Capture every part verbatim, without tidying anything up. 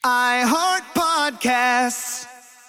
I Heart Podcasts.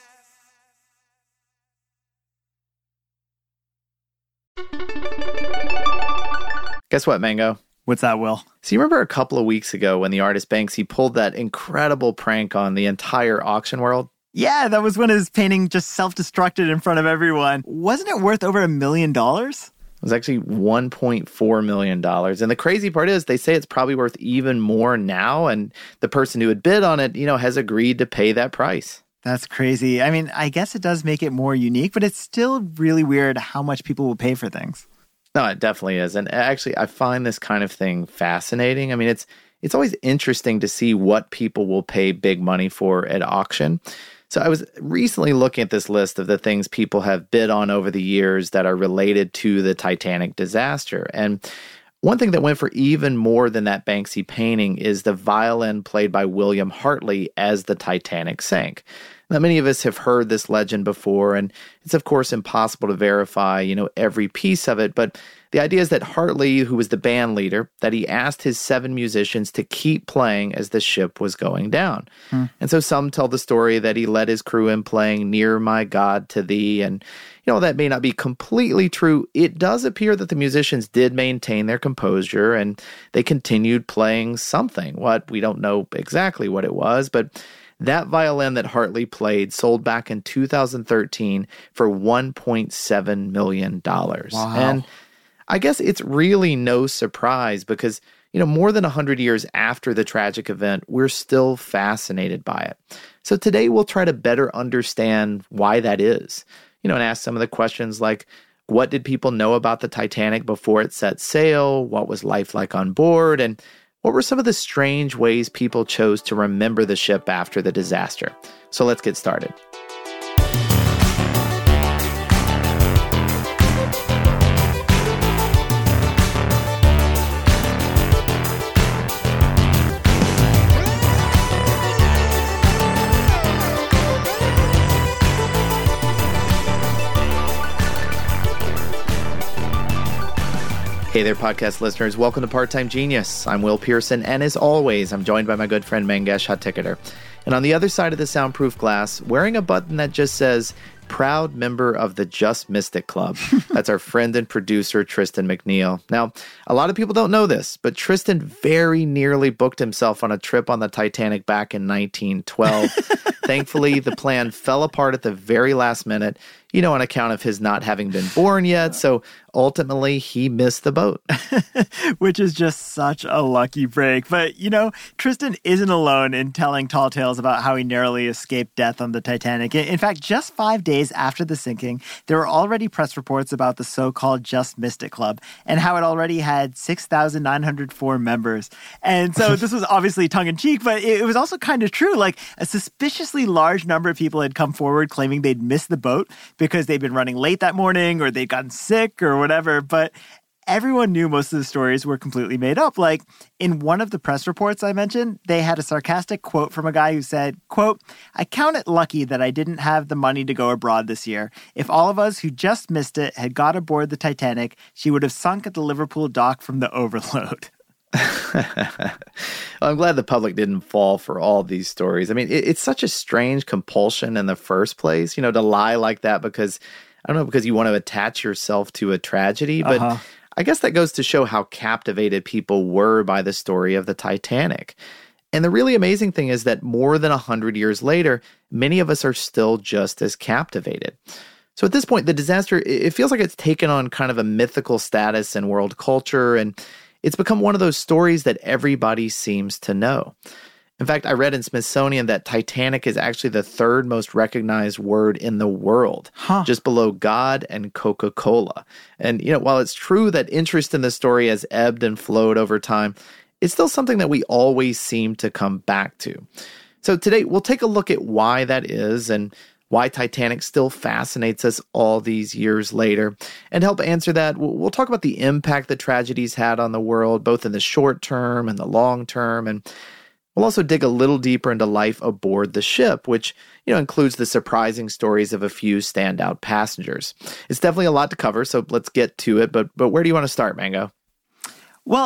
Guess what, Mango? What's that, Will? So you remember a couple of weeks ago when the artist Banksy pulled that incredible prank on the entire auction world? Yeah, that was when his painting just self-destructed in front of everyone. Wasn't it worth over a million dollars? It was actually one point four million dollars. And the crazy part is they say it's probably worth even more now. And the person who had bid on it, you know, has agreed to pay that price. That's crazy. I mean, I guess it does make it more unique, but it's still really weird how much people will pay for things. No, it definitely is. And actually, I find this kind of thing fascinating. I mean, it's it's always interesting to see what people will pay big money for at auction. So I was recently looking at this list of the things people have bid on over the years that are related to the Titanic disaster. And one thing that went for even more than that Banksy painting is the violin played by William Hartley as the Titanic sank. Now, many of us have heard this legend before, and it's, of course, impossible to verify, you know, every piece of it. But the idea is that Hartley, who was the band leader, that he asked his seven musicians to keep playing as the ship was going down. Hmm. And so some tell the story that he led his crew in playing Near My God to Thee. And, you know, that may not be completely true. It does appear that the musicians did maintain their composure and they continued playing something. What? We don't know exactly what it was, but that violin that Hartley played sold back in two thousand thirteen for one point seven million dollars. Wow. And I guess it's really no surprise because, you know, more than one hundred years after the tragic event, we're still fascinated by it. So today we'll try to better understand why that is, you know, and ask some of the questions like, what did people know about the Titanic before it set sail? What was life like on board? And what were some of the strange ways people chose to remember the ship after the disaster? So let's get started. Hey there, podcast listeners. Welcome to Part-Time Genius. I'm Will Pearson, and as always, I'm joined by my good friend Mangesh Hattikudur. And on the other side of the soundproof glass, wearing a button that just says, proud member of the Just Missed It Club. That's our friend and producer, Tristan McNeil. Now, a lot of people don't know this, but Tristan very nearly booked himself on a trip on the Titanic back in nineteen twelve. Thankfully, the plan fell apart at the very last minute, you know, on account of his not having been born yet. So ultimately, he missed the boat. Which is just such a lucky break. But, you know, Tristan isn't alone in telling tall tales about how he narrowly escaped death on the Titanic. In fact, just five days after the sinking, there were already press reports about the so-called Just Missed It Club and how it already had six thousand nine hundred four members. And so this was obviously tongue-in-cheek, but it was also kind of true. Like, a suspiciously large number of people had come forward claiming they'd missed the boat because they'd been running late that morning or they'd gotten sick or whatever. But everyone knew most of the stories were completely made up. Like, in one of the press reports I mentioned, they had a sarcastic quote from a guy who said, quote, "I count it lucky that I didn't have the money to go abroad this year. If all of us who just missed it had got aboard the Titanic, she would have sunk at the Liverpool dock from the overload." Well, I'm glad the public didn't fall for all these stories. I mean, it, it's such a strange compulsion in the first place, you know, to lie like that because, I don't know, because you want to attach yourself to a tragedy. But uh-huh. I guess that goes to show how captivated people were by the story of the Titanic. And the really amazing thing is that more than one hundred years later, many of us are still just as captivated. So at this point, the disaster, it feels like it's taken on kind of a mythical status in world culture, and it's become one of those stories that everybody seems to know. In fact, I read in Smithsonian that Titanic is actually the third most recognized word in the world, huh. just below God and Coca-Cola. And, you know, while it's true that interest in the story has ebbed and flowed over time, it's still something that we always seem to come back to. So today, we'll take a look at why that is and why Titanic still fascinates us all these years later. And to help answer that, we'll talk about the impact the tragedies had on the world, both in the short term and the long term. And we'll also dig a little deeper into life aboard the ship, which, you know, includes the surprising stories of a few standout passengers. It's definitely a lot to cover, so let's get to it. But but where do you want to start, Mango? Well,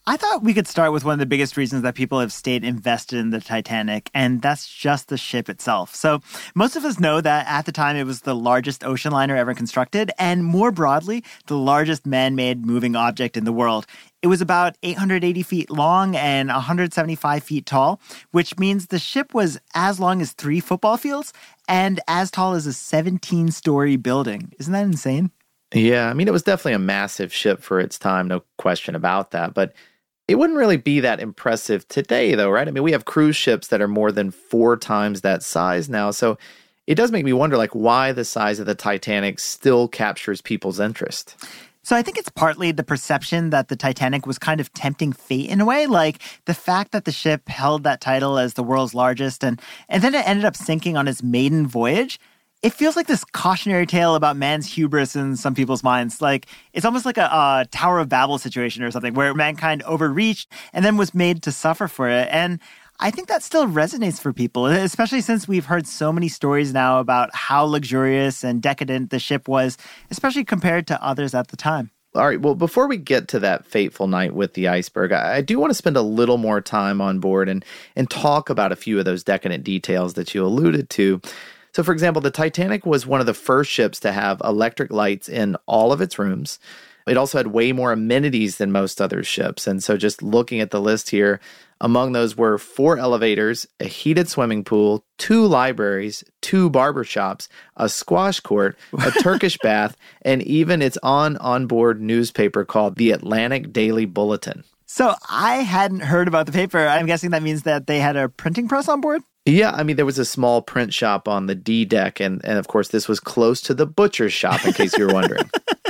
I thought we could start with one of the biggest reasons that people have stayed invested in the Titanic, and that's just the ship itself. So most of us know that at the time it was the largest ocean liner ever constructed, and more broadly, the largest man-made moving object in the world. It was about eight hundred eighty feet long and one hundred seventy-five feet tall, which means the ship was as long as three football fields and as tall as a seventeen-story building. Isn't that insane? Yeah, I mean, it was definitely a massive ship for its time, no question about that. But it wouldn't really be that impressive today, though, right? I mean, we have cruise ships that are more than four times that size now. So it does make me wonder, like, why the size of the Titanic still captures people's interest. So I think it's partly the perception that the Titanic was kind of tempting fate in a way, like the fact that the ship held that title as the world's largest and, and then it ended up sinking on its maiden voyage. It feels like this cautionary tale about man's hubris in some people's minds. Like, it's almost like a, a Tower of Babel situation or something where mankind overreached and then was made to suffer for it. And I think that still resonates for people, especially since we've heard so many stories now about how luxurious and decadent the ship was, especially compared to others at the time. All right, well, before we get to that fateful night with the iceberg, I, I do want to spend a little more time on board and, and talk about a few of those decadent details that you alluded to. So, for example, the Titanic was one of the first ships to have electric lights in all of its rooms. It also had way more amenities than most other ships. And so just looking at the list here, among those were four elevators, a heated swimming pool, two libraries, two barbershops, a squash court, a Turkish bath, and even its own onboard newspaper called the Atlantic Daily Bulletin. So I hadn't heard about the paper. I'm guessing that means that they had a printing press on board? Yeah, I mean, there was a small print shop on the D deck, and, and of course, this was close to the butcher's shop, in case you were wondering.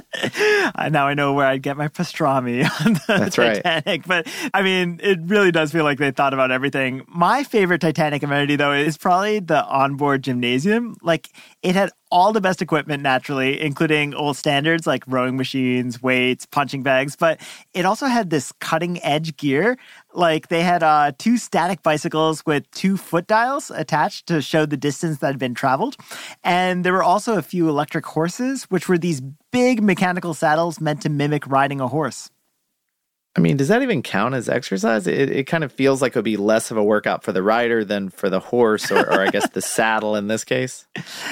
Now I know where I'd get my pastrami on the That's Titanic. Right. But, I mean, it really does feel like they thought about everything. My favorite Titanic amenity, though, is probably the onboard gymnasium. Like, it had all the best equipment, naturally, including old standards like rowing machines, weights, punching bags. But it also had this cutting-edge gear. Like, they had uh, two static bicycles with two foot dials attached to show the distance that had been traveled. And there were also a few electric horses, which were these big mechanical saddles meant to mimic riding a horse. I mean, does that even count as exercise? It, it kind of feels like it would be less of a workout for the rider than for the horse, or, or I guess the saddle in this case.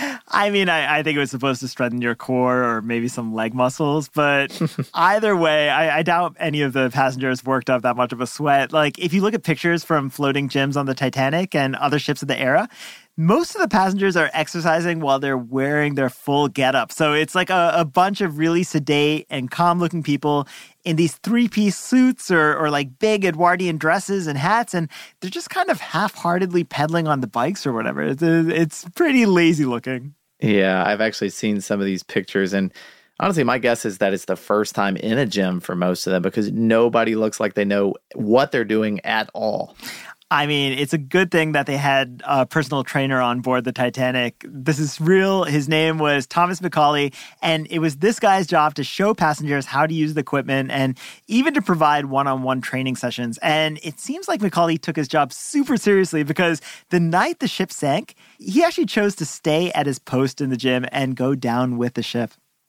I mean, I, I think it was supposed to strengthen your core or maybe some leg muscles, but either way, I, I doubt any of the passengers worked up that much of a sweat. Like, if you look at pictures from floating gyms on the Titanic and other ships of the era, most of the passengers are exercising while they're wearing their full getup. So it's like a, a bunch of really sedate and calm-looking people in these three-piece suits or, or like big Edwardian dresses and hats, and they're just kind of half-heartedly pedaling on the bikes or whatever. It's, it's pretty lazy looking. Yeah, I've actually seen some of these pictures, and honestly, my guess is that it's the first time in a gym for most of them because nobody looks like they know what they're doing at all. I mean, it's a good thing that they had a personal trainer on board the Titanic. This is real. His name was Thomas McCauley, and it was this guy's job to show passengers how to use the equipment and even to provide one-on-one training sessions. And it seems like McCauley took his job super seriously because the night the ship sank, he actually chose to stay at his post in the gym and go down with the ship.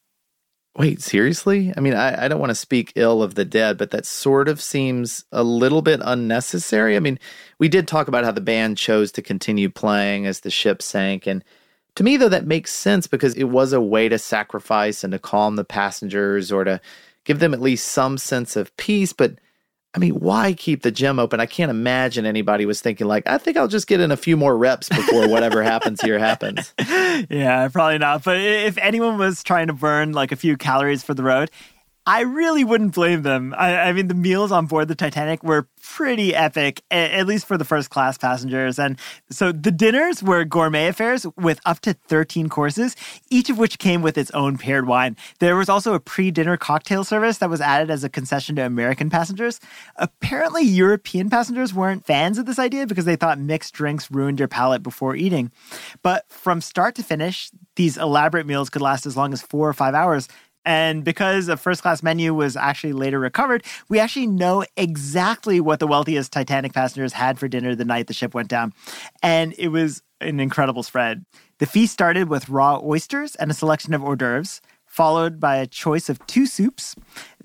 Wait, seriously? I mean, I, I don't want to speak ill of the dead, but that sort of seems a little bit unnecessary. I mean, we did talk about how the band chose to continue playing as the ship sank. And to me, though, that makes sense because it was a way to sacrifice and to calm the passengers or to give them at least some sense of peace. But I mean, why keep the gym open? I can't imagine anybody was thinking like, I think I'll just get in a few more reps before whatever happens here happens. Yeah, probably not. But if anyone was trying to burn like a few calories for the road, I really wouldn't blame them. I, I mean, the meals on board the Titanic were pretty epic, at least for the first class passengers. And so the dinners were gourmet affairs with up to thirteen courses, each of which came with its own paired wine. There was also a pre-dinner cocktail service that was added as a concession to American passengers. Apparently, European passengers weren't fans of this idea because they thought mixed drinks ruined your palate before eating. But from start to finish, these elaborate meals could last as long as four or five hours. And because a first-class menu was actually later recovered, we actually know exactly what the wealthiest Titanic passengers had for dinner the night the ship went down. And it was an incredible spread. The feast started with raw oysters and a selection of hors d'oeuvres, followed by a choice of two soups.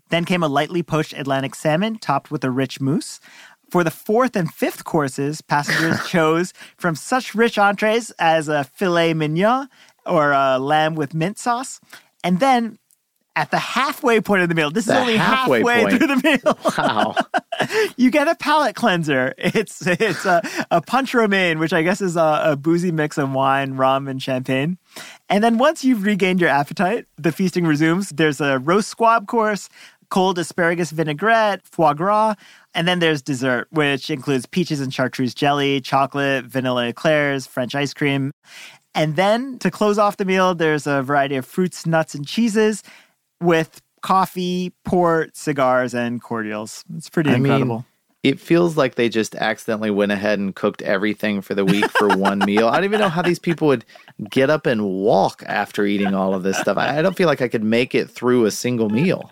Then came a lightly poached Atlantic salmon topped with a rich mousse. For the fourth and fifth courses, passengers chose from such rich entrees as a filet mignon or a lamb with mint sauce. And then at the halfway point of the meal, this the is only halfway, halfway through the meal. Wow. You get a palate cleanser. It's it's a, a punch romaine, which I guess is a, a boozy mix of wine, rum, and champagne. And then once you've regained your appetite, the feasting resumes. There's a roast squab course, cold asparagus vinaigrette, foie gras, and then there's dessert, which includes peaches and chartreuse jelly, chocolate, vanilla eclairs, French ice cream. And then to close off the meal, there's a variety of fruits, nuts, and cheeses with coffee, port, cigars, and cordials. It's pretty I incredible. Mean, it feels like they just accidentally went ahead and cooked everything for the week for one meal. I don't even know how these people would get up and walk after eating all of this stuff. I don't feel like I could make it through a single meal.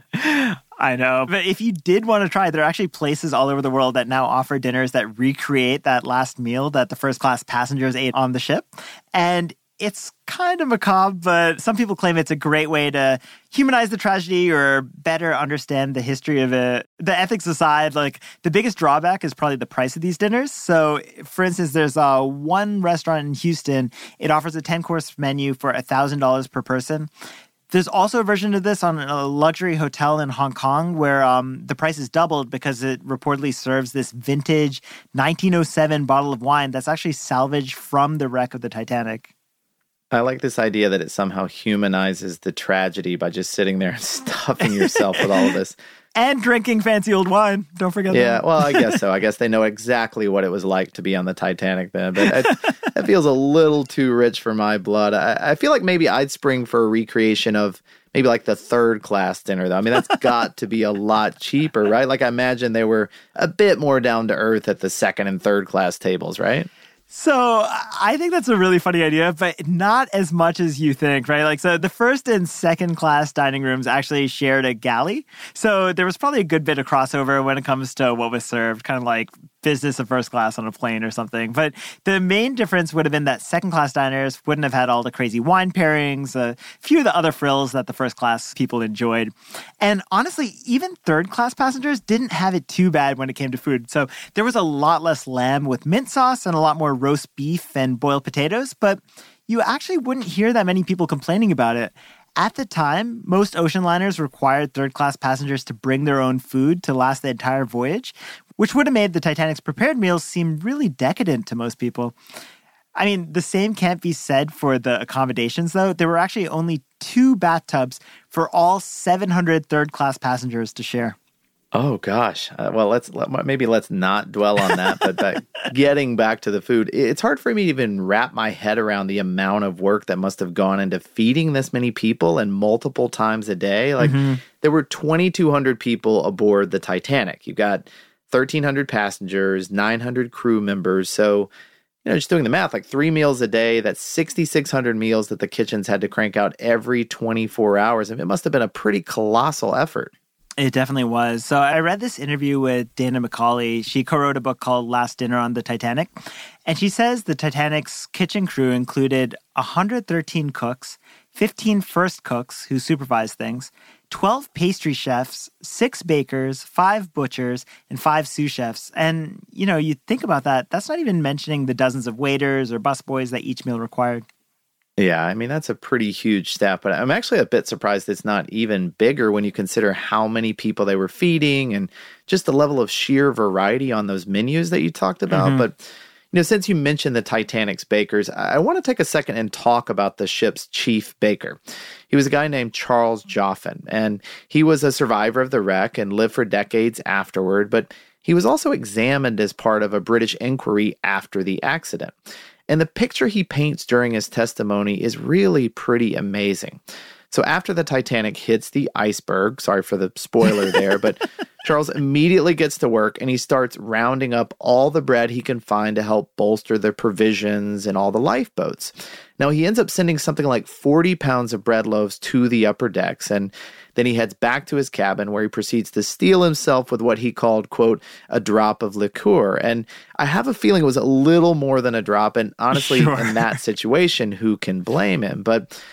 I know. But if you did want to try, there are actually places all over the world that now offer dinners that recreate that last meal that the first class passengers ate on the ship. And it's kind of macabre, but some people claim it's a great way to humanize the tragedy or better understand the history of it. The ethics aside, like the biggest drawback is probably the price of these dinners. So, for instance, there's uh, one restaurant in Houston. It offers a ten-course menu for one thousand dollars per person. There's also a version of this on a luxury hotel in Hong Kong where um, the price is doubled because it reportedly serves this vintage nineteen oh seven bottle of wine that's actually salvaged from the wreck of the Titanic. I like this idea that it somehow humanizes the tragedy by just sitting there and stuffing yourself with all of this. And drinking fancy old wine. Don't forget yeah, that. Yeah, well, I guess so. I guess they know exactly what it was like to be on the Titanic then. But it, that feels a little too rich for my blood. I, I feel like maybe I'd spring for a recreation of maybe like the third class dinner, though. I mean, that's got to be a lot cheaper, right? Like I imagine they were a bit more down to earth at the second and third class tables, right? So I think that's a really funny idea, but not as much as you think, right? Like, so the first and second class dining rooms actually shared a galley. So there was probably a good bit of crossover when it comes to what was served, kind of like business of first class on a plane or something. But the main difference would have been that second class diners wouldn't have had all the crazy wine pairings, a few of the other frills that the first class people enjoyed. And honestly, even third class passengers didn't have it too bad when it came to food. So there was a lot less lamb with mint sauce and a lot more roast beef and boiled potatoes, but you actually wouldn't hear that many people complaining about it. At the time, most ocean liners required third-class passengers to bring their own food to last the entire voyage, which would have made the Titanic's prepared meals seem really decadent to most people. I mean, the same can't be said for the accommodations, though. There were actually only two bathtubs for all seven hundred third-class passengers to share. Oh gosh. Uh, well, let's let, maybe let's not dwell on that. But uh, getting back to the food, it's hard for me to even wrap my head around the amount of work that must have gone into feeding this many people and multiple times a day. Like mm-hmm. there were twenty-two hundred people aboard the Titanic. You've got thirteen hundred passengers, nine hundred crew members. So, you know, just doing the math, like three meals a day, that's sixty-six hundred meals that the kitchens had to crank out every twenty-four hours. And it must have been a pretty colossal effort. It definitely was. So I read this interview with Dana McCauley. She co-wrote a book called Last Dinner on the Titanic. And she says the Titanic's kitchen crew included one hundred thirteen cooks, fifteen first cooks who supervised things, twelve pastry chefs, six bakers, five butchers, and five sous chefs. And, you know, you think about that, that's not even mentioning the dozens of waiters or busboys that each meal required. Yeah, I mean, that's a pretty huge staff, but I'm actually a bit surprised it's not even bigger when you consider how many people they were feeding and just the level of sheer variety on those menus that you talked about. Mm-hmm. But, you know, since you mentioned the Titanic's bakers, I want to take a second and talk about the ship's chief baker. He was a guy named Charles Joffin, and he was a survivor of the wreck and lived for decades afterward, but he was also examined as part of a British inquiry after the accident. And the picture he paints during his testimony is really pretty amazing. So after the Titanic hits the iceberg, sorry for the spoiler there, but Charles immediately gets to work and he starts rounding up all the bread he can find to help bolster the provisions and all the lifeboats. Now, he ends up sending something like forty pounds of bread loaves to the upper decks, and then he heads back to his cabin where he proceeds to steel himself with what he called, quote, a drop of liqueur. And I have a feeling it was a little more than a drop, and honestly, sure. in that situation, who can blame him? But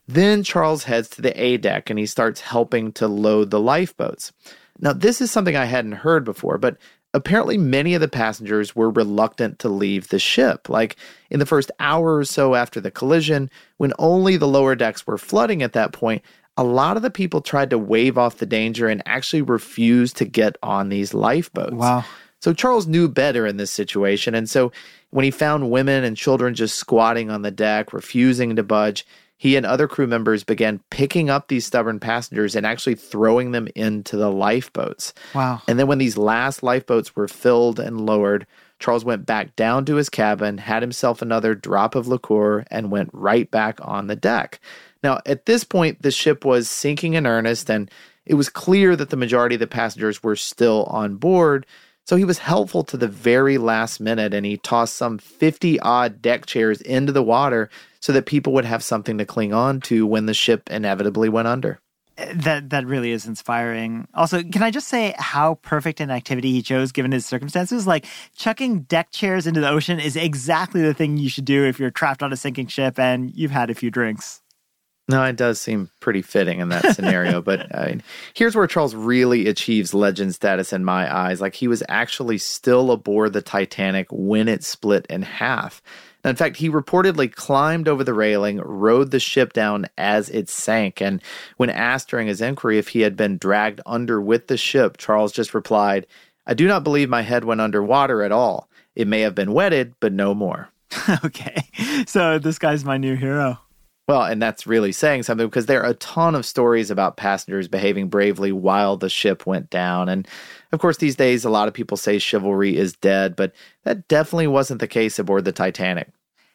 Then Charles heads to the A deck and he starts helping to load the lifeboats. Now, this is something I hadn't heard before, but apparently many of the passengers were reluctant to leave the ship. Like in the first hour or so after the collision, when only the lower decks were flooding at that point, a lot of the people tried to wave off the danger and actually refused to get on these lifeboats. Wow. So Charles knew better in this situation, and so when he found women and children just squatting on the deck, refusing to budge, he and other crew members began picking up these stubborn passengers and actually throwing them into the lifeboats. Wow. And then when these last lifeboats were filled and lowered, Charles went back down to his cabin, had himself another drop of liqueur, and went right back on the deck. Now, at this point, the ship was sinking in earnest, and it was clear that the majority of the passengers were still on board. So he was helpful to the very last minute, and he tossed some fifty-odd deck chairs into the water so that people would have something to cling on to when the ship inevitably went under. That that really is inspiring. Also, can I just say how perfect an activity he chose given his circumstances? Like, chucking deck chairs into the ocean is exactly the thing you should do if you're trapped on a sinking ship and you've had a few drinks. No, it does seem pretty fitting in that scenario. But I mean, here's where Charles really achieves legend status in my eyes. Like, he was actually still aboard the Titanic when it split in half. Now, in fact, he reportedly climbed over the railing, rode the ship down as it sank. And when asked during his inquiry if he had been dragged under with the ship, Charles just replied, "I do not believe my head went underwater at all. It may have been wetted, but no more." Okay, so this guy's my new hero. Well, and that's really saying something because there are a ton of stories about passengers behaving bravely while the ship went down. And of course, these days, a lot of people say chivalry is dead, but that definitely wasn't the case aboard the Titanic.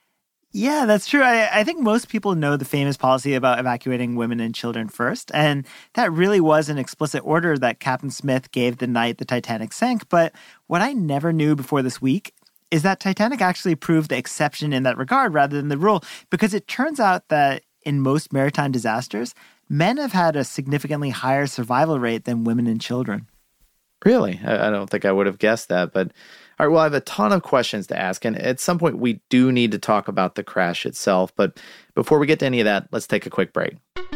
Yeah, that's true. I, I think most people know the famous policy about evacuating women and children first. And that really was an explicit order that Captain Smith gave the night the Titanic sank. But what I never knew before this week is that Titanic actually proved the exception in that regard rather than the rule, because it turns out that in most maritime disasters, men have had a significantly higher survival rate than women and children. Really? I, I don't think I would have guessed that. But all right, well, I have a ton of questions to ask, and at some point we do need to talk about the crash itself. But before we get to any of that, let's take a quick break.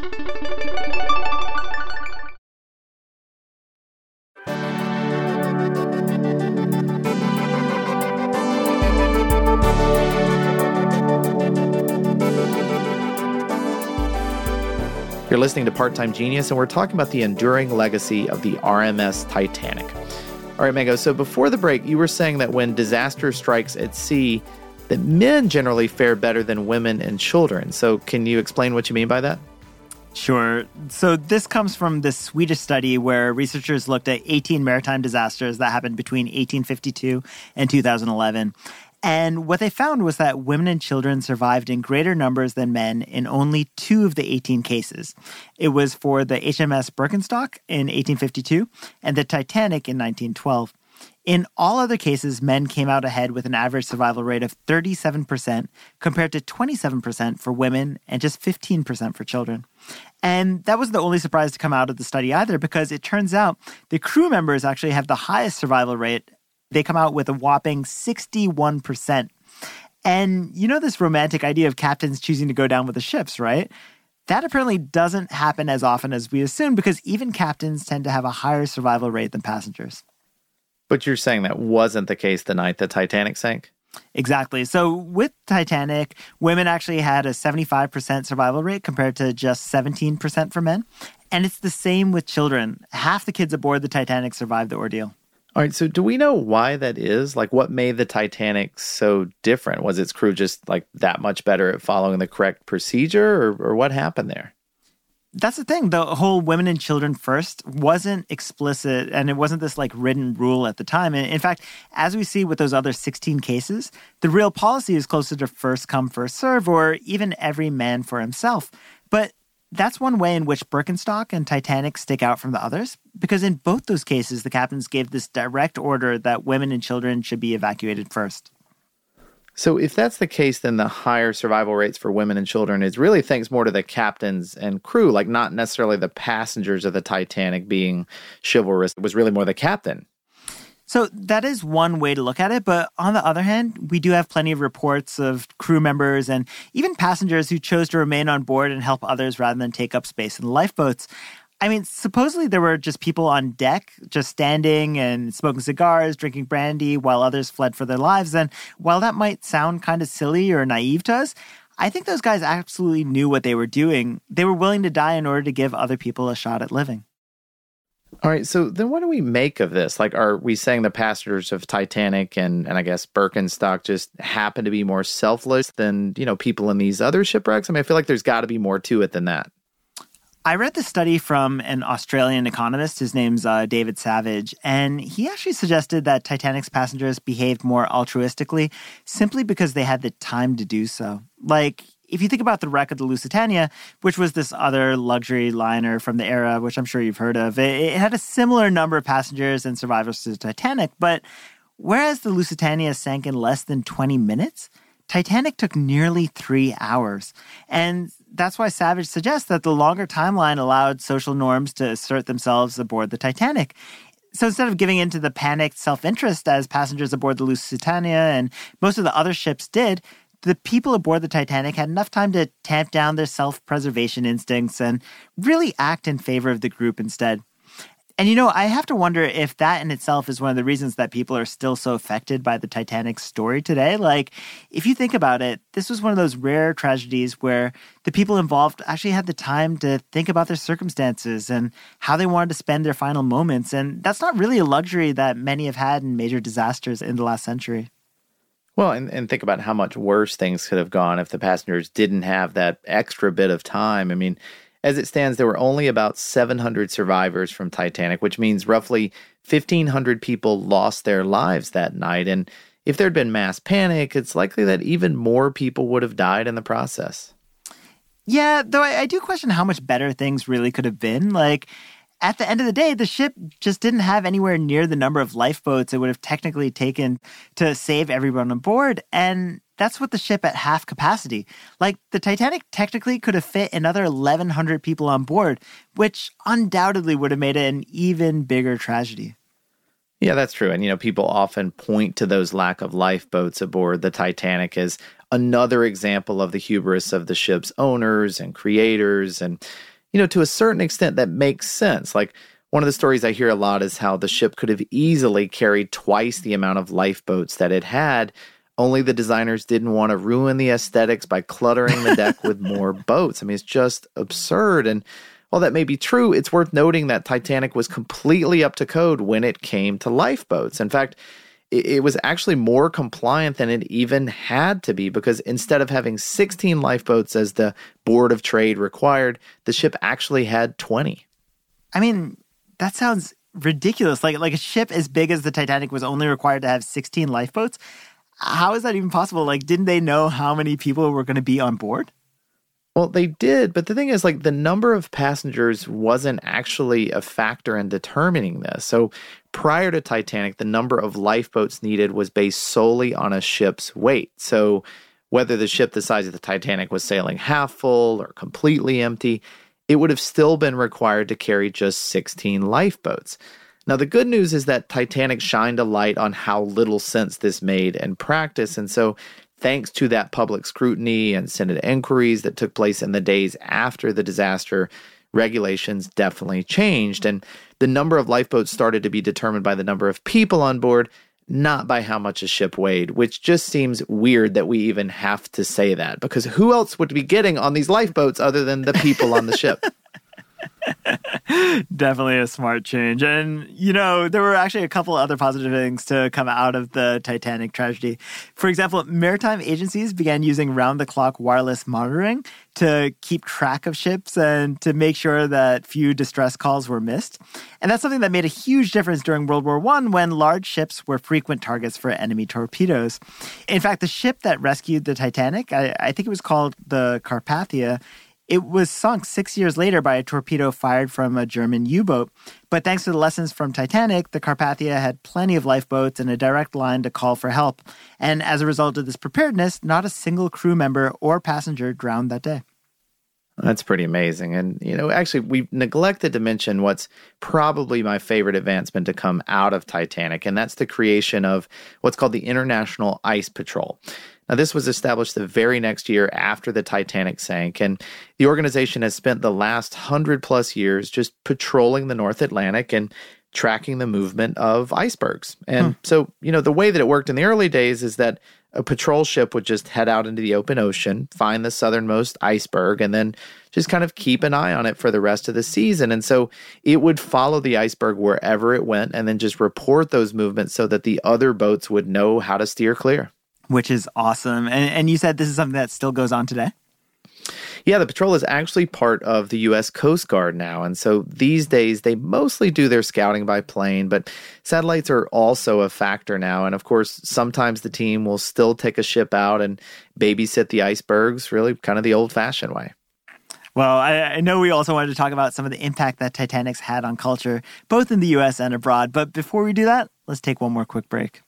You're listening to Part-Time Genius, and we're talking about the enduring legacy of the R M S Titanic. All right, Mango, so before the break, you were saying that when disaster strikes at sea, that men generally fare better than women and children. So can you explain what you mean by that? Sure. So this comes from this Swedish study where researchers looked at eighteen maritime disasters that happened between eighteen fifty-two and two thousand eleven. And what they found was that women and children survived in greater numbers than men in only two of the eighteen cases. It was for the H M S Birkenstock in eighteen fifty-two and the Titanic in nineteen twelve. In all other cases, men came out ahead with an average survival rate of thirty-seven percent compared to twenty-seven percent for women and just fifteen percent for children. And that wasn't the only surprise to come out of the study either, because it turns out the crew members actually have the highest survival rate. They come out with a whopping sixty-one percent. And you know this romantic idea of captains choosing to go down with the ships, right? That apparently doesn't happen as often as we assume, because even captains tend to have a higher survival rate than passengers. But you're saying that wasn't the case the night the Titanic sank? Exactly. So with Titanic, women actually had a seventy-five percent survival rate compared to just seventeen percent for men. And it's the same with children. Half the kids aboard the Titanic survived the ordeal. All right, so do we know why that is? Like, what made the Titanic so different? Was its crew just, like, that much better at following the correct procedure, or, or what happened there? That's the thing. The whole women and children first wasn't explicit, and it wasn't this, like, written rule at the time. And in fact, as we see with those other sixteen cases, the real policy is closer to first come, first serve, or even every man for himself. But that's one way in which Birkenstock and Titanic stick out from the others, because in both those cases, the captains gave this direct order that women and children should be evacuated first. So if that's the case, then the higher survival rates for women and children is really thanks more to the captains and crew, like not necessarily the passengers of the Titanic being chivalrous. It was really more the captain. So that is one way to look at it. But on the other hand, we do have plenty of reports of crew members and even passengers who chose to remain on board and help others rather than take up space in the lifeboats. I mean, supposedly there were just people on deck, just standing and smoking cigars, drinking brandy, while others fled for their lives. And while that might sound kind of silly or naive to us, I think those guys absolutely knew what they were doing. They were willing to die in order to give other people a shot at living. All right, so then what do we make of this? Like, are we saying the passengers of Titanic and, and I guess Birkenstock just happen to be more selfless than, you know, people in these other shipwrecks? I mean, I feel like there's got to be more to it than that. I read the study from an Australian economist. His name's uh, David Savage, and he actually suggested that Titanic's passengers behaved more altruistically simply because they had the time to do so. Like, if you think about the wreck of the Lusitania, which was this other luxury liner from the era, which I'm sure you've heard of, it, it had a similar number of passengers and survivors to the Titanic, but whereas the Lusitania sank in less than twenty minutes, Titanic took nearly three hours. And that's why Savage suggests that the longer timeline allowed social norms to assert themselves aboard the Titanic. So instead of giving in to the panicked self-interest as passengers aboard the Lusitania and most of the other ships did, the people aboard the Titanic had enough time to tamp down their self-preservation instincts and really act in favor of the group instead. And, you know, I have to wonder if that in itself is one of the reasons that people are still so affected by the Titanic story today. Like, if you think about it, this was one of those rare tragedies where the people involved actually had the time to think about their circumstances and how they wanted to spend their final moments. And that's not really a luxury that many have had in major disasters in the last century. Well, and, and think about how much worse things could have gone if the passengers didn't have that extra bit of time. I mean, as it stands, there were only about seven hundred survivors from Titanic, which means roughly fifteen hundred people lost their lives that night. And if there'd been mass panic, it's likely that even more people would have died in the process. Yeah, though I, I do question how much better things really could have been. Like, at the end of the day, the ship just didn't have anywhere near the number of lifeboats it would have technically taken to save everyone on board. And that's with the ship at half capacity. Like, the Titanic technically could have fit another eleven hundred people on board, which undoubtedly would have made it an even bigger tragedy. Yeah, that's true. And, you know, people often point to those lack of lifeboats aboard the Titanic as another example of the hubris of the ship's owners and creators. And, you know, to a certain extent, that makes sense. Like, one of the stories I hear a lot is how the ship could have easily carried twice the amount of lifeboats that it had, only the designers didn't want to ruin the aesthetics by cluttering the deck with more boats. I mean, it's just absurd. And while that may be true, it's worth noting that Titanic was completely up to code when it came to lifeboats. In fact, it, it was actually more compliant than it even had to be, because instead of having sixteen lifeboats as the Board of Trade required, the ship actually had twenty. I mean, that sounds ridiculous. Like, like a ship as big as the Titanic was only required to have sixteen lifeboats. How is that even possible? Like, didn't they know how many people were going to be on board? Well, they did, but the thing is, like, the number of passengers wasn't actually a factor in determining this. So prior to Titanic, the number of lifeboats needed was based solely on a ship's weight. So whether the ship the size of the Titanic was sailing half full or completely empty, it would have still been required to carry just sixteen lifeboats. Now, the good news is that Titanic shined a light on how little sense this made in practice. And so thanks to that public scrutiny and Senate inquiries that took place in the days after the disaster, regulations definitely changed. And the number of lifeboats started to be determined by the number of people on board, not by how much a ship weighed, which just seems weird that we even have to say that, because who else would be getting on these lifeboats other than the people on the ship? Definitely a smart change. And, you know, there were actually a couple other positive things to come out of the Titanic tragedy. For example, maritime agencies began using round-the-clock wireless monitoring to keep track of ships and to make sure that few distress calls were missed. And that's something that made a huge difference during World War One, when large ships were frequent targets for enemy torpedoes. In fact, the ship that rescued the Titanic, I, I think it was called the Carpathia, it was sunk six years later by a torpedo fired from a German U-boat. But thanks to the lessons from Titanic, the Carpathia had plenty of lifeboats and a direct line to call for help. And as a result of this preparedness, not a single crew member or passenger drowned that day. That's pretty amazing. And, you know, actually, we neglected to mention what's probably my favorite advancement to come out of Titanic, and that's the creation of what's called the International Ice Patrol. Now, this was established the very next year after the Titanic sank, and the organization has spent the last hundred plus years just patrolling the North Atlantic and tracking the movement of icebergs. And hmm. so, you know, the way that it worked in the early days is that a patrol ship would just head out into the open ocean, find the southernmost iceberg, and then just kind of keep an eye on it for the rest of the season. And so it would follow the iceberg wherever it went and then just report those movements so that the other boats would know how to steer clear. Which is awesome. And, and you said this is something that still goes on today? Yeah, the patrol is actually part of the U S Coast Guard now. And so these days, they mostly do their scouting by plane, but satellites are also a factor now. And of course, sometimes the team will still take a ship out and babysit the icebergs, really kind of the old-fashioned way. Well, I, I know we also wanted to talk about some of the impact that Titanic's had on culture, both in the U S and abroad. But before we do that, let's take one more quick break.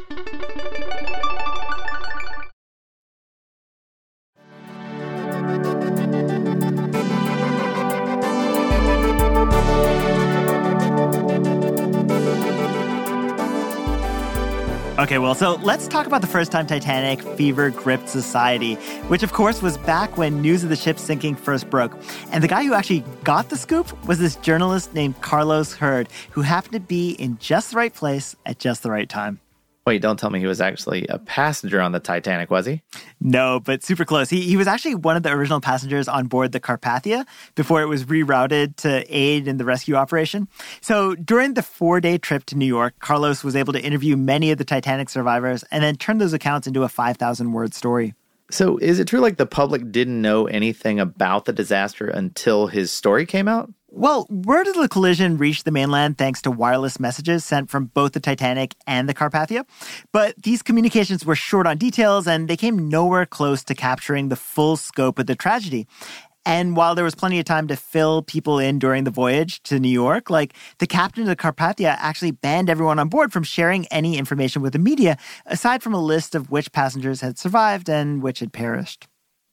Okay, well, so let's talk about the first time Titanic fever gripped society, which of course was back when news of the ship sinking first broke. And the guy who actually got the scoop was this journalist named Carlos Hurd, who happened to be in just the right place at just the right time. Wait, don't tell me he was actually a passenger on the Titanic, was he? No, but super close. He he was actually one of the original passengers on board the Carpathia before it was rerouted to aid in the rescue operation. So during the four-day trip to New York, Carlos was able to interview many of the Titanic survivors and then turn those accounts into a five thousand word story. So is it true like the public didn't know anything about the disaster until his story came out? Well, word of the collision reached the mainland thanks to wireless messages sent from both the Titanic and the Carpathia. But these communications were short on details, and they came nowhere close to capturing the full scope of the tragedy. And while there was plenty of time to fill people in during the voyage to New York, like the captain of the Carpathia actually banned everyone on board from sharing any information with the media, aside from a list of which passengers had survived and which had perished.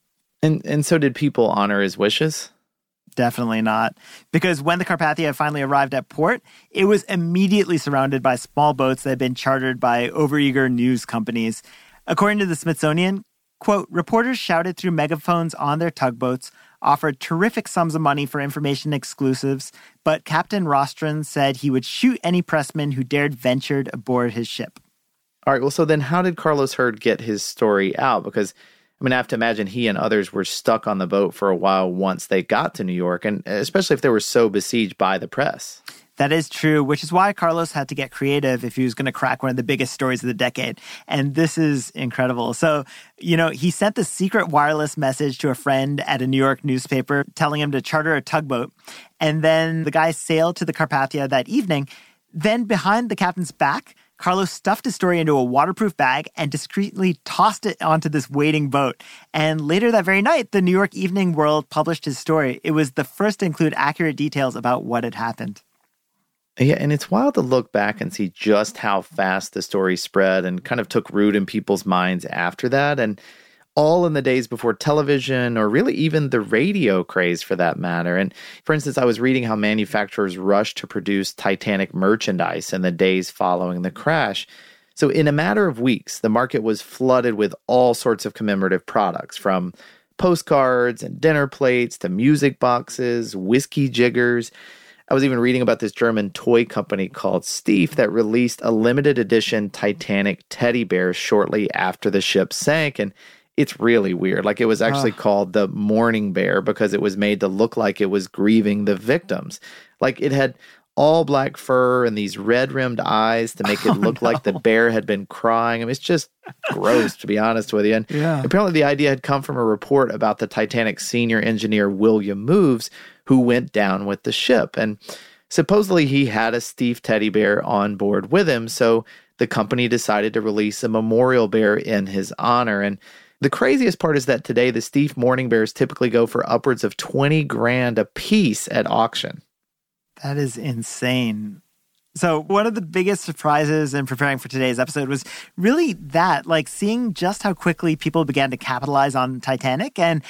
And and so did people honor his wishes? Definitely not. Because when the Carpathia finally arrived at port, it was immediately surrounded by small boats that had been chartered by overeager news companies. According to the Smithsonian, quote, reporters shouted through megaphones on their tugboats, offered terrific sums of money for information exclusives, but Captain Rostron said he would shoot any pressman who dared venture aboard his ship. All right, well, so then how did Carlos Hurd get his story out? Because I mean, I have to imagine he and others were stuck on the boat for a while once they got to New York, and especially if they were so besieged by the press. That is true, which is why Carlos had to get creative if he was going to crack one of the biggest stories of the decade. And this is incredible. So, you know, he sent the secret wireless message to a friend at a New York newspaper telling him to charter a tugboat. And then the guy sailed to the Carpathia that evening. Then behind the captain's back, Carlos stuffed his story into a waterproof bag and discreetly tossed it onto this waiting boat. And later that very night, the New York Evening World published his story. It was the first to include accurate details about what had happened. Yeah, and it's wild to look back and see just how fast the story spread and kind of took root in people's minds after that. And all in the days before television or really even the radio craze for that matter. And for instance, I was reading how manufacturers rushed to produce Titanic merchandise in the days following the crash. So in a matter of weeks, the market was flooded with all sorts of commemorative products, from postcards and dinner plates to music boxes, whiskey jiggers. I was even reading about this German toy company called Steiff that released a limited edition Titanic teddy bear shortly after the ship sank. And it's really weird. Like, it was actually uh. called the Mourning Bear because it was made to look like it was grieving the victims. Like, it had all black fur and these red-rimmed eyes to make it look oh, no. like the bear had been crying. I mean, it's just gross, to be honest with you. And yeah. apparently the idea had come from a report about the Titanic senior engineer William Moves, who went down with the ship. And supposedly he had a Steiff teddy bear on board with him, so the company decided to release a memorial bear in his honor. And the craziest part is that today the Steiff Mourning Bears typically go for upwards of twenty grand a piece at auction. That is insane. So one of the biggest surprises in preparing for today's episode was really that, like seeing just how quickly people began to capitalize on Titanic. And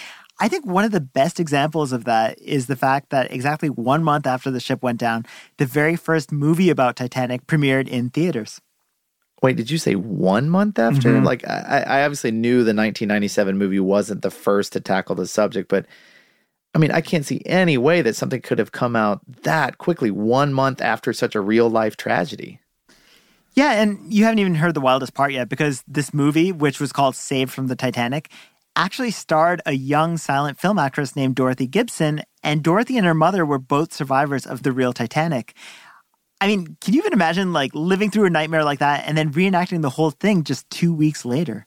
I think one of the best examples of that is the fact that exactly one month after the ship went down, the very first movie about Titanic premiered in theaters. Wait, did you say one month after? Mm-hmm. Like, I, I obviously knew the nineteen ninety-seven movie wasn't the first to tackle the subject, but I mean, I can't see any way that something could have come out that quickly, one month after such a real-life tragedy. Yeah, and you haven't even heard the wildest part yet, because this movie, which was called Saved from the Titanic, actually starred a young silent film actress named Dorothy Gibson, and Dorothy and her mother were both survivors of the real Titanic. I mean, can you even imagine, like, living through a nightmare like that and then reenacting the whole thing just two weeks later?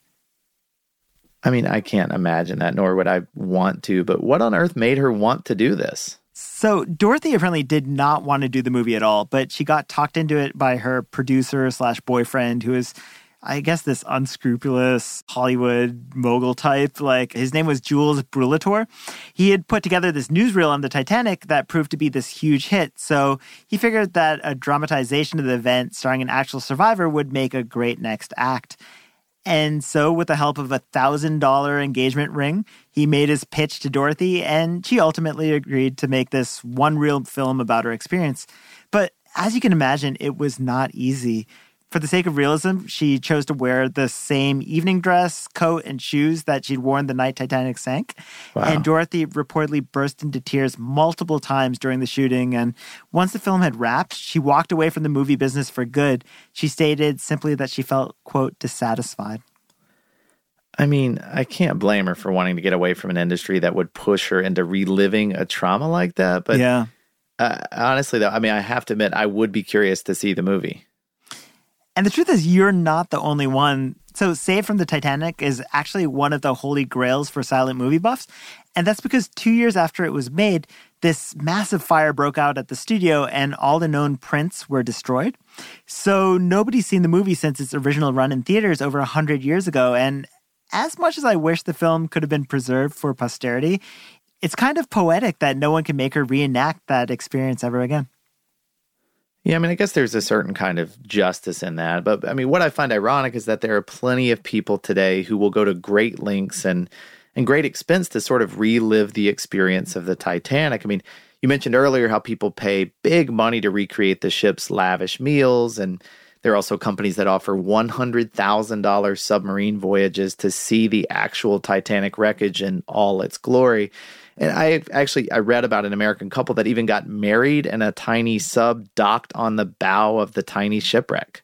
I mean, I can't imagine that, nor would I want to, but what on earth made her want to do this? So Dorothy apparently did not want to do the movie at all, but she got talked into it by her producer slash boyfriend, who is, I guess, this unscrupulous Hollywood mogul type. Like, his name was Jules Brulator. He had put together this newsreel on the Titanic that proved to be this huge hit. So he figured that a dramatization of the event starring an actual survivor would make a great next act. And so, with the help of a one thousand dollars engagement ring, he made his pitch to Dorothy, and she ultimately agreed to make this one reel film about her experience. But as you can imagine, it was not easy. For the sake of realism, she chose to wear the same evening dress, coat, and shoes that she'd worn the night Titanic sank. Wow. And Dorothy reportedly burst into tears multiple times during the shooting. And once the film had wrapped, she walked away from the movie business for good. She stated simply that she felt, quote, dissatisfied. I mean, I can't blame her for wanting to get away from an industry that would push her into reliving a trauma like that. But yeah. uh, honestly, though, I mean, I have to admit, I would be curious to see the movie. And the truth is, you're not the only one. So Saved from the Titanic is actually one of the holy grails for silent movie buffs. And that's because two years after it was made, this massive fire broke out at the studio and all the known prints were destroyed. So nobody's seen the movie since its original run in theaters over one hundred years ago. And as much as I wish the film could have been preserved for posterity, it's kind of poetic that no one can make her reenact that experience ever again. Yeah, I mean, I guess there's a certain kind of justice in that. But I mean, what I find ironic is that there are plenty of people today who will go to great lengths and, and great expense to sort of relive the experience of the Titanic. I mean, you mentioned earlier how people pay big money to recreate the ship's lavish meals, and there are also companies that offer one hundred thousand dollars submarine voyages to see the actual Titanic wreckage in all its glory. And I actually, I read about an American couple that even got married in a tiny sub docked on the bow of the tiny shipwreck.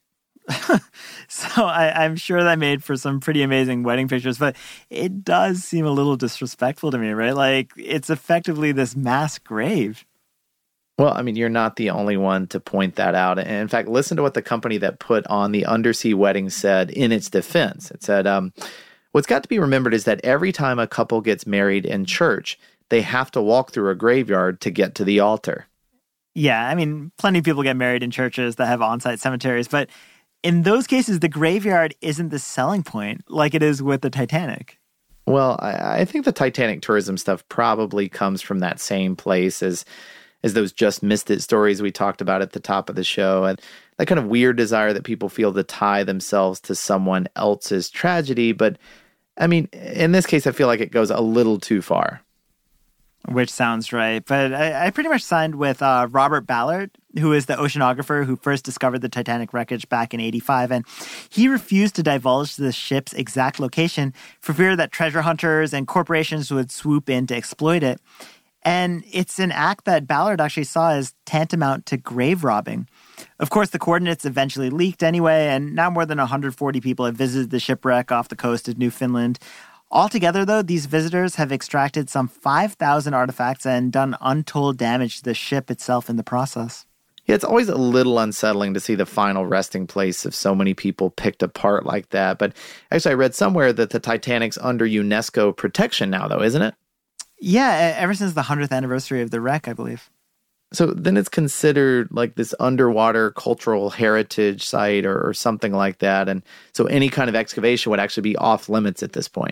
So I, I'm sure that made for some pretty amazing wedding pictures, but it does seem a little disrespectful to me, right? Like, it's effectively this mass grave. Well, I mean, you're not the only one to point that out. And in fact, listen to what the company that put on the undersea wedding said in its defense. It said, um, what's got to be remembered is that every time a couple gets married in church, they have to walk through a graveyard to get to the altar. Yeah, I mean, plenty of people get married in churches that have on-site cemeteries, but in those cases, the graveyard isn't the selling point like it is with the Titanic. Well, I, I think the Titanic tourism stuff probably comes from that same place as as those just missed it stories we talked about at the top of the show, and that kind of weird desire that people feel to tie themselves to someone else's tragedy. But I mean, in this case, I feel like it goes a little too far. Which sounds right. But I, I pretty much signed with uh, Robert Ballard, who is the oceanographer who first discovered the Titanic wreckage back in eighty-five. And he refused to divulge the ship's exact location for fear that treasure hunters and corporations would swoop in to exploit it. And it's an act that Ballard actually saw as tantamount to grave robbing. Of course, the coordinates eventually leaked anyway, and now more than one hundred forty people have visited the shipwreck off the coast of Newfoundland. Altogether, though, these visitors have extracted some five thousand artifacts and done untold damage to the ship itself in the process. Yeah, it's always a little unsettling to see the final resting place of so many people picked apart like that. But actually, I read somewhere that the Titanic's under UNESCO protection now, though, isn't it? Yeah, ever since the one hundredth anniversary of the wreck, I believe. So then it's considered like this underwater cultural heritage site or, or something like that. And so any kind of excavation would actually be off limits at this point.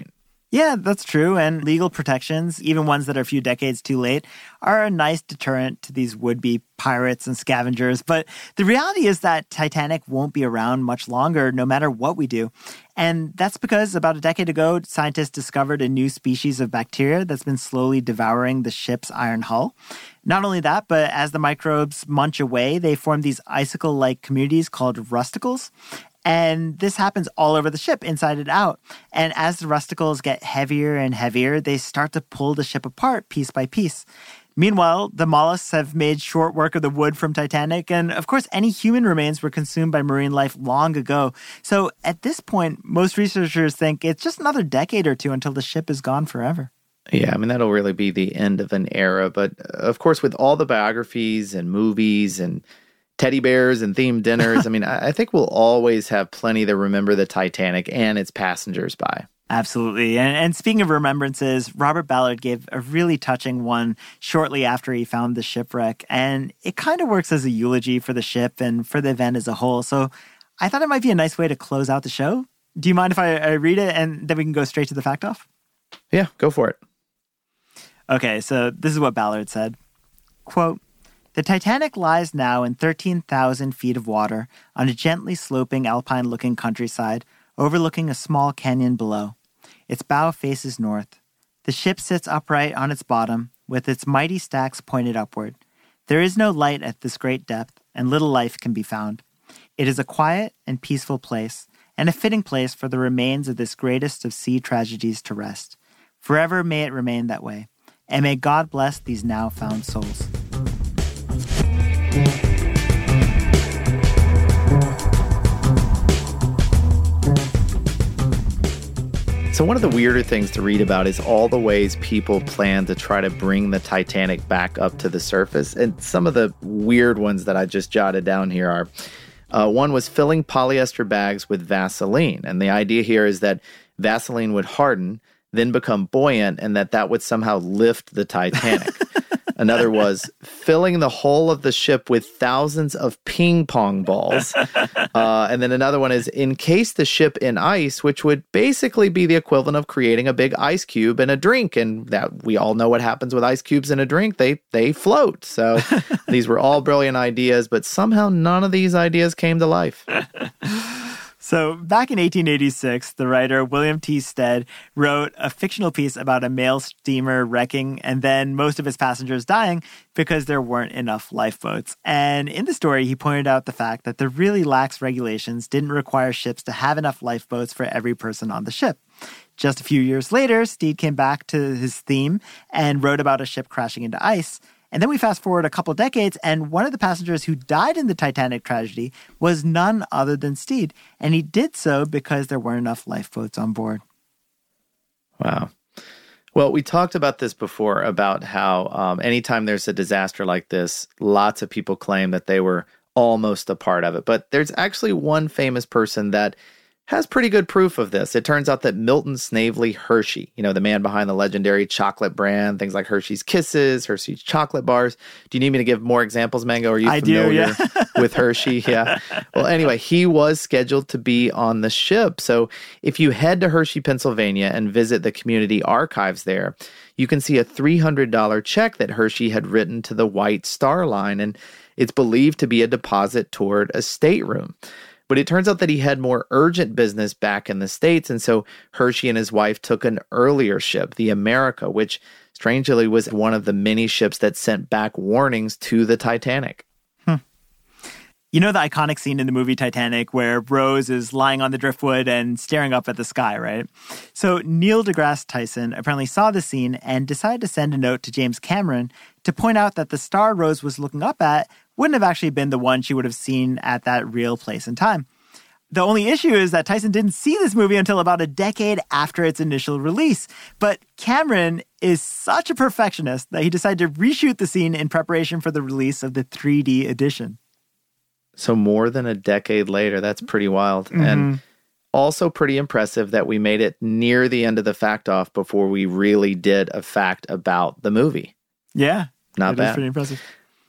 Yeah, that's true. And legal protections, even ones that are a few decades too late, are a nice deterrent to these would-be pirates and scavengers. But the reality is that Titanic won't be around much longer, no matter what we do. And that's because about a decade ago, scientists discovered a new species of bacteria that's been slowly devouring the ship's iron hull. Not only that, but as the microbes munch away, they form these icicle-like communities called rusticles. And this happens all over the ship, inside and out. And as the rusticles get heavier and heavier, they start to pull the ship apart piece by piece. Meanwhile, the mollusks have made short work of the wood from Titanic, and of course, any human remains were consumed by marine life long ago. So at this point, most researchers think it's just another decade or two until the ship is gone forever. Yeah, I mean, that'll really be the end of an era. But of course, with all the biographies and movies and teddy bears and themed dinners, I mean, I think we'll always have plenty to remember the Titanic and its passengers by. Absolutely. And, and speaking of remembrances, Robert Ballard gave a really touching one shortly after he found the shipwreck. And it kind of works as a eulogy for the ship and for the event as a whole. So I thought it might be a nice way to close out the show. Do you mind if I, I read it and then we can go straight to the fact off? Yeah, go for it. Okay, so this is what Ballard said. Quote, "The Titanic lies now in thirteen thousand feet of water on a gently sloping alpine-looking countryside overlooking a small canyon below. Its bow faces north. The ship sits upright on its bottom with its mighty stacks pointed upward. There is no light at this great depth, and little life can be found. It is a quiet and peaceful place, and a fitting place for the remains of this greatest of sea tragedies to rest. Forever may it remain that way, and may God bless these now found souls." So one of the weirder things to read about is all the ways people plan to try to bring the Titanic back up to the surface. And some of the weird ones that I just jotted down here are, uh, one was filling polyester bags with Vaseline. And the idea here is that Vaseline would harden, then become buoyant, and that that would somehow lift the Titanic. Another was filling the whole of the ship with thousands of ping pong balls. Uh, and then another one is encase the ship in ice, which would basically be the equivalent of creating a big ice cube in a drink. And that we all know what happens with ice cubes in a drink. They, they float. So these were all brilliant ideas, but somehow none of these ideas came to life. So back in eighteen eighty-six, the writer William T. Stead wrote a fictional piece about a mail steamer wrecking and then most of its passengers dying because there weren't enough lifeboats. And in the story, he pointed out the fact that the really lax regulations didn't require ships to have enough lifeboats for every person on the ship. Just a few years later, Stead came back to his theme and wrote about a ship crashing into ice. And then we fast forward a couple decades, and one of the passengers who died in the Titanic tragedy was none other than Stead. And he did so because there weren't enough lifeboats on board. Wow. Well, we talked about this before, about how um, anytime there's a disaster like this, lots of people claim that they were almost a part of it. But there's actually one famous person that has pretty good proof of this. It turns out that Milton Snavely Hershey, you know, the man behind the legendary chocolate brand, things like Hershey's Kisses, Hershey's chocolate bars. Do you need me to give more examples, Mango? Are you I familiar do, yeah. with Hershey? Yeah. Well, anyway, he was scheduled to be on the ship. So if you head to Hershey, Pennsylvania and visit the community archives there, you can see a three hundred dollars check that Hershey had written to the White Star Line, and it's believed to be a deposit toward a stateroom. But it turns out that he had more urgent business back in the States, and so Hershey and his wife took an earlier ship, the America, which strangely was one of the many ships that sent back warnings to the Titanic. Hmm. You know the iconic scene in the movie Titanic where Rose is lying on the driftwood and staring up at the sky, right? So Neil deGrasse Tyson apparently saw the scene and decided to send a note to James Cameron to point out that the star Rose was looking up at wouldn't have actually been the one she would have seen at that real place and time. The only issue is that Tyson didn't see this movie until about a decade after its initial release. But Cameron is such a perfectionist that he decided to reshoot the scene in preparation for the release of the three D edition. So more than a decade later, that's pretty wild. Mm-hmm. And also pretty impressive that we made it near the end of the fact off before we really did a fact about the movie. Yeah. Not it bad. Is pretty impressive.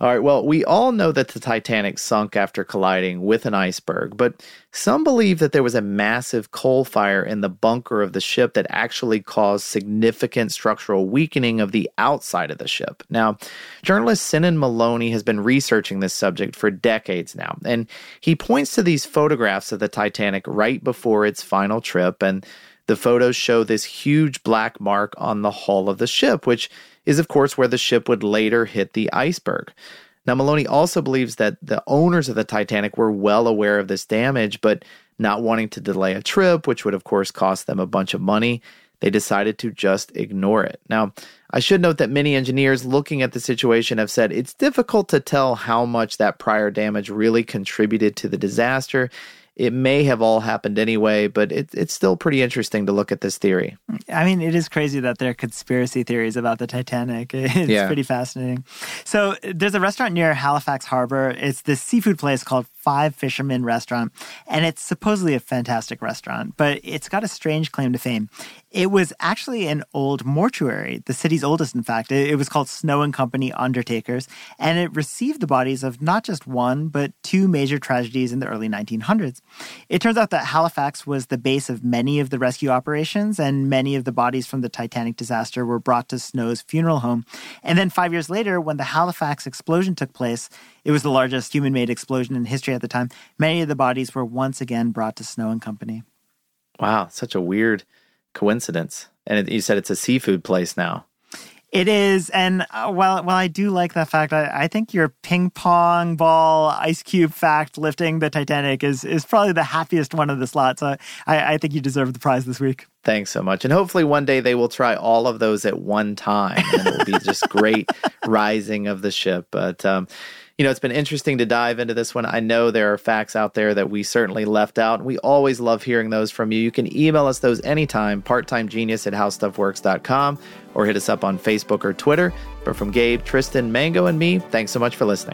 All right, well, we all know that the Titanic sunk after colliding with an iceberg, but some believe that there was a massive coal fire in the bunker of the ship that actually caused significant structural weakening of the outside of the ship. Now, journalist Sinan Moloney has been researching this subject for decades now, and he points to these photographs of the Titanic right before its final trip, and the photos show this huge black mark on the hull of the ship, which is, of course, where the ship would later hit the iceberg. Now, Moloney also believes that the owners of the Titanic were well aware of this damage, but not wanting to delay a trip, which would, of course, cost them a bunch of money, they decided to just ignore it. Now, I should note that many engineers looking at the situation have said it's difficult to tell how much that prior damage really contributed to the disaster. It may have all happened anyway, but it, it's still pretty interesting to look at this theory. I mean, it is crazy that there are conspiracy theories about the Titanic. It's yeah. pretty fascinating. So there's a restaurant near Halifax Harbor. It's this seafood place called Five Fishermen Restaurant, and it's supposedly a fantastic restaurant, but it's got a strange claim to fame. It was actually an old mortuary, the city's oldest, in fact. It was called Snow and Company Undertakers, and it received the bodies of not just one, but two major tragedies in the early nineteen hundreds. It turns out that Halifax was the base of many of the rescue operations, and many of the bodies from the Titanic disaster were brought to Snow's funeral home. And then five years later, when the Halifax explosion took place, it was the largest human-made explosion in history at the time. Many of the bodies were once again brought to Snow and Company. Wow, such a weird coincidence. And it, you said it's a seafood place now. It is, and uh, while while I do like that fact, I, I think your ping pong ball ice cube fact lifting the Titanic is is probably the happiest one of the slot. So I, I think you deserve the prize this week. Thanks so much. And hopefully one day they will try all of those at one time, and it will be just great rising of the ship. But um, you know, it's been interesting to dive into this one. I know there are facts out there that we certainly left out, and we always love hearing those from you. You can email us those anytime, parttimegenius at howstuffworks dot com, or hit us up on Facebook or Twitter. But from Gabe, Tristan, Mango, and me, thanks so much for listening.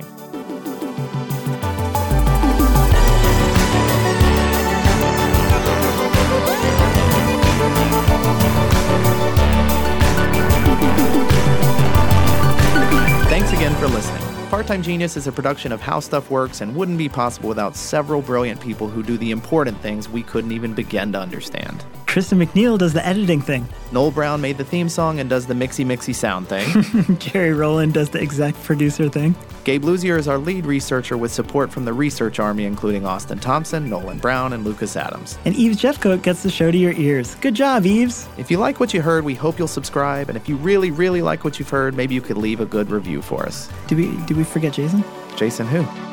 Thanks again for listening. Part-Time Genius is a production of How Stuff Works and wouldn't be possible without several brilliant people who do the important things we couldn't even begin to understand. Tristan McNeil does the editing thing. Noel Brown made the theme song and does the mixy-mixy sound thing. Jerry Rowland does the exec producer thing. Gabe Luzier is our lead researcher with support from the research army, including Austin Thompson, Nolan Brown, and Lucas Adams. And Eves Jeffcoat gets the show to your ears. Good job, Eves. If you like what you heard, we hope you'll subscribe. And if you really, really like what you've heard, maybe you could leave a good review for us. Did we, did we forget Jason? Jason who?